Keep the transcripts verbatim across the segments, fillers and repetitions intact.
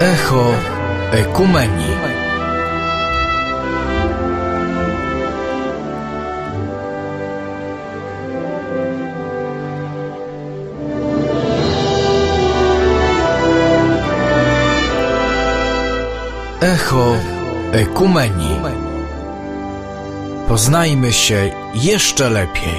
Echo Ekumenii. Echo Ekumenii. Poznajmy się jeszcze lepiej.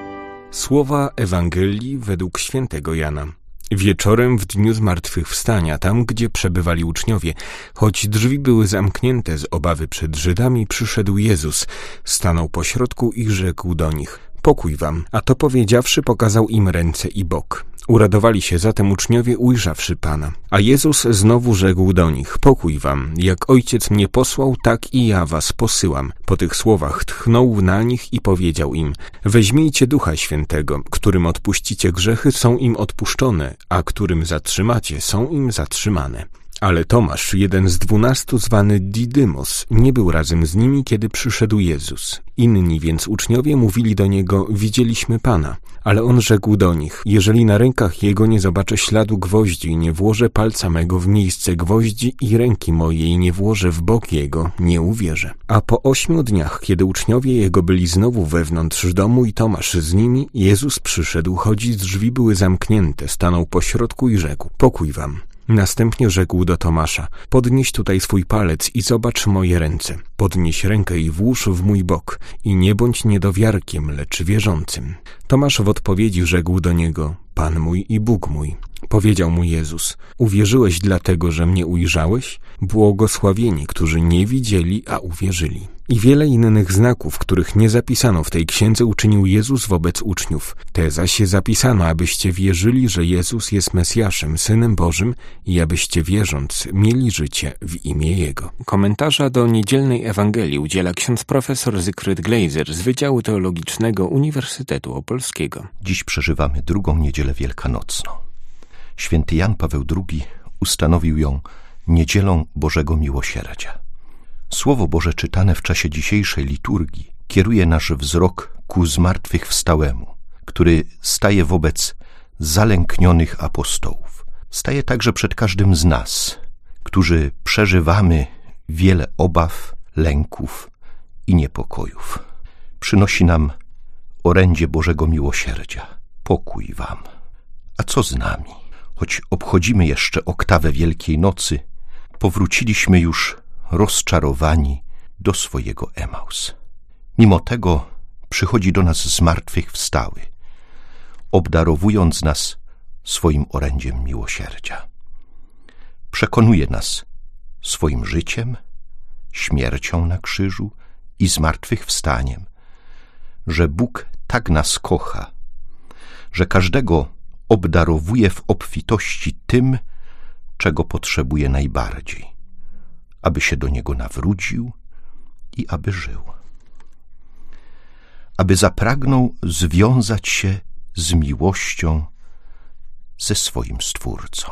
Słowa Ewangelii według świętego Jana. Wieczorem w dniu zmartwychwstania, tam gdzie przebywali uczniowie, choć drzwi były zamknięte z obawy przed Żydami, przyszedł Jezus, stanął pośrodku i rzekł do nich: pokój wam. A to powiedziawszy, pokazał im ręce i bok. Uradowali się zatem uczniowie, ujrzawszy Pana. A Jezus znowu rzekł do nich: pokój wam. Jak Ojciec mnie posłał, tak i ja was posyłam. Po tych słowach tchnął na nich i powiedział im: weźmijcie Ducha Świętego, którym odpuścicie grzechy, są im odpuszczone, a którym zatrzymacie, są im zatrzymane. Ale Tomasz, jeden z dwunastu, zwany Didymos, nie był razem z nimi, kiedy przyszedł Jezus. Inni więc uczniowie mówili do Niego: widzieliśmy Pana. Ale On rzekł do nich: jeżeli na rękach Jego nie zobaczę śladu gwoździ i nie włożę palca mego w miejsce gwoździ i ręki mojej nie włożę w bok Jego, nie uwierzę. A po ośmiu dniach, kiedy uczniowie Jego byli znowu wewnątrz domu i Tomasz z nimi, Jezus przyszedł, choć drzwi były zamknięte, stanął pośrodku i rzekł: pokój wam. Następnie rzekł do Tomasza: podnieś tutaj swój palec i zobacz moje ręce. Podnieś rękę i włóż w mój bok i nie bądź niedowiarkiem, lecz wierzącym. Tomasz w odpowiedzi rzekł do niego: Pan mój i Bóg mój. Powiedział mu Jezus: uwierzyłeś dlatego, że mnie ujrzałeś? Błogosławieni, którzy nie widzieli, a uwierzyli. I wiele innych znaków, których nie zapisano w tej księdze, uczynił Jezus wobec uczniów. Te zaś zapisano, abyście wierzyli, że Jezus jest Mesjaszem, Synem Bożym, i abyście wierząc mieli życie w imię Jego. Komentarza do niedzielnej Ewangelii udziela ksiądz profesor Zygfryd Gleiser z Wydziału Teologicznego Uniwersytetu Opolskiego. Dziś przeżywamy drugą niedzielę wielkanocną. Święty Jan Paweł drugi ustanowił ją Niedzielą Bożego Miłosierdzia. Słowo Boże czytane w czasie dzisiejszej liturgii kieruje nasz wzrok ku zmartwychwstałemu, który staje wobec zalęknionych apostołów. Staje także przed każdym z nas, którzy przeżywamy wiele obaw, lęków i niepokojów. Przynosi nam orędzie Bożego Miłosierdzia. Pokój wam. A co z nami? Choć obchodzimy jeszcze oktawę Wielkiej Nocy, powróciliśmy już rozczarowani do swojego Emaus. Mimo tego przychodzi do nas zmartwychwstały, obdarowując nas swoim orędziem miłosierdzia. Przekonuje nas swoim życiem, śmiercią na krzyżu i zmartwychwstaniem, że Bóg tak nas kocha, że każdego obdarowuje w obfitości tym, czego potrzebuje najbardziej, aby się do Niego nawrócił i aby żył. Aby zapragnął związać się z miłością ze swoim Stwórcą.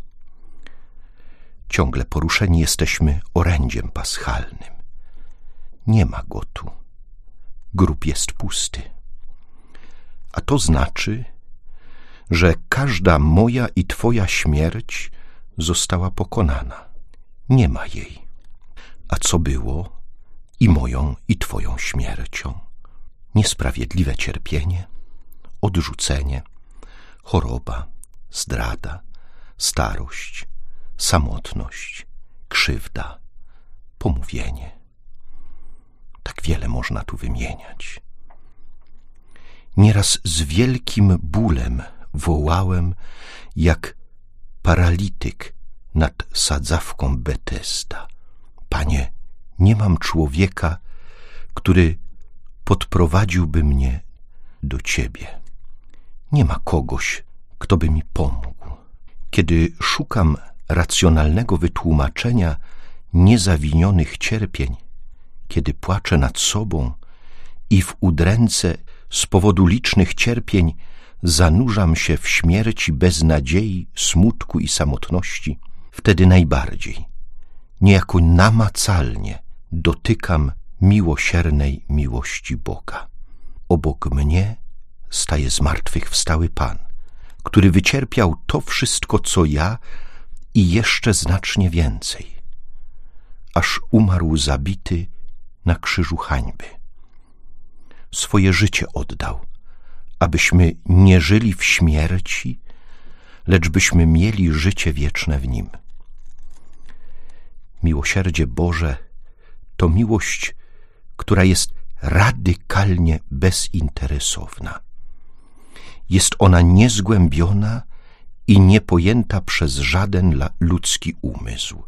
Ciągle poruszeni jesteśmy orędziem paschalnym. Nie ma go tu. Grób jest pusty. A to znaczy, że każda moja i Twoja śmierć została pokonana. Nie ma jej. A co było i moją i Twoją śmiercią? Niesprawiedliwe cierpienie, odrzucenie, choroba, zdrada, starość, samotność, krzywda, pomówienie. Tak wiele można tu wymieniać. Nieraz z wielkim bólem wołałem, jak paralityk nad sadzawką Betesda: Panie, nie mam człowieka, który podprowadziłby mnie do Ciebie. Nie ma kogoś, kto by mi pomógł. Kiedy szukam racjonalnego wytłumaczenia niezawinionych cierpień, kiedy płaczę nad sobą i w udręce z powodu licznych cierpień zanurzam się w śmierci bez nadziei, smutku i samotności, wtedy najbardziej, niejako namacalnie dotykam miłosiernej miłości Boga. Obok mnie staje zmartwychwstały Pan, który wycierpiał to wszystko, co ja i jeszcze znacznie więcej, aż umarł zabity na krzyżu hańby. Swoje życie oddał, abyśmy nie żyli w śmierci, lecz byśmy mieli życie wieczne w Nim. Miłosierdzie Boże to miłość, która jest radykalnie bezinteresowna. Jest ona niezgłębiona i niepojęta przez żaden ludzki umysł.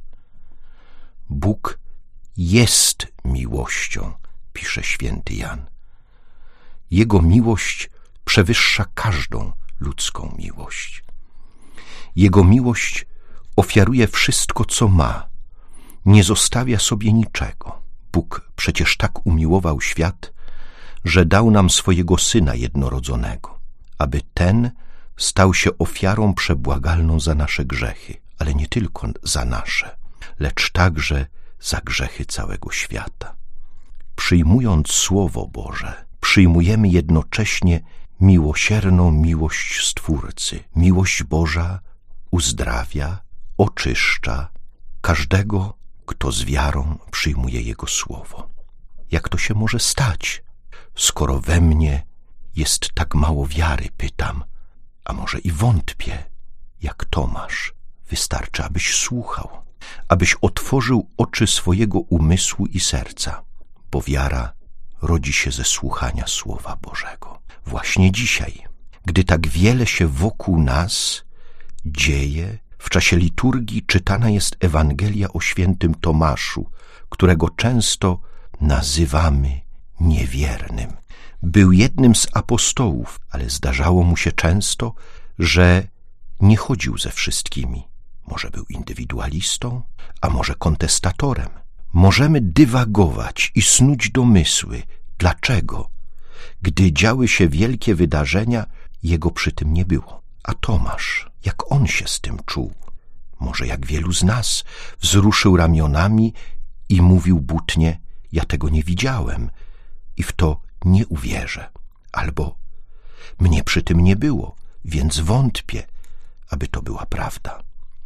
Bóg jest miłością, pisze święty Jan. Jego miłość przewyższa każdą ludzką miłość. Jego miłość ofiaruje wszystko, co ma, nie zostawia sobie niczego. Bóg przecież tak umiłował świat, że dał nam swojego Syna jednorodzonego, aby ten stał się ofiarą przebłagalną za nasze grzechy, ale nie tylko za nasze, lecz także za grzechy całego świata. Przyjmując Słowo Boże, przyjmujemy jednocześnie miłosierną miłość Stwórcy. Miłość Boża uzdrawia, oczyszcza każdego, kto z wiarą przyjmuje Jego Słowo. Jak to się może stać, skoro we mnie jest tak mało wiary, pytam, a może i wątpię, jak Tomasz. Wystarczy, abyś słuchał, abyś otworzył oczy swojego umysłu i serca, bo wiara rodzi się ze słuchania Słowa Bożego. Właśnie dzisiaj, gdy tak wiele się wokół nas dzieje, w czasie liturgii czytana jest Ewangelia o świętym Tomaszu, którego często nazywamy niewiernym. Był jednym z apostołów, ale zdarzało mu się często, że nie chodził ze wszystkimi. Może był indywidualistą, a może kontestatorem. Możemy dywagować i snuć domysły. Dlaczego? Gdy działy się wielkie wydarzenia, jego przy tym nie było. A Tomasz, jak on się z tym czuł? Może jak wielu z nas, wzruszył ramionami i mówił butnie, ja tego nie widziałem i w to nie uwierzę. Albo mnie przy tym nie było, więc wątpię, aby to była prawda.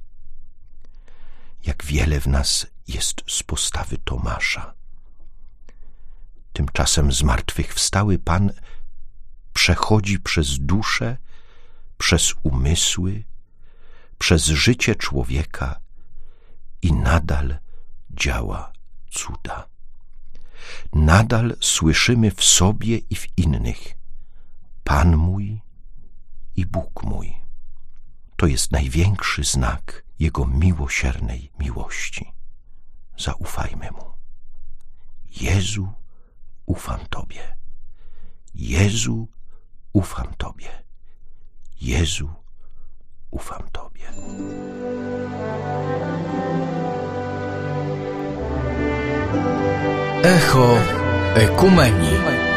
Jak wiele w nas jest z postawy Tomasza. Tymczasem zmartwychwstały Pan przechodzi przez duszę, przez umysły, przez życie człowieka i nadal działa cuda. Nadal słyszymy w sobie i w innych: Pan mój i Bóg mój. To jest największy znak Jego miłosiernej miłości. Zaufajmy Mu. Jezu, ufam Tobie. Jezu, ufam Tobie. Jezu, ufam Tobie. Echo Ekumenii.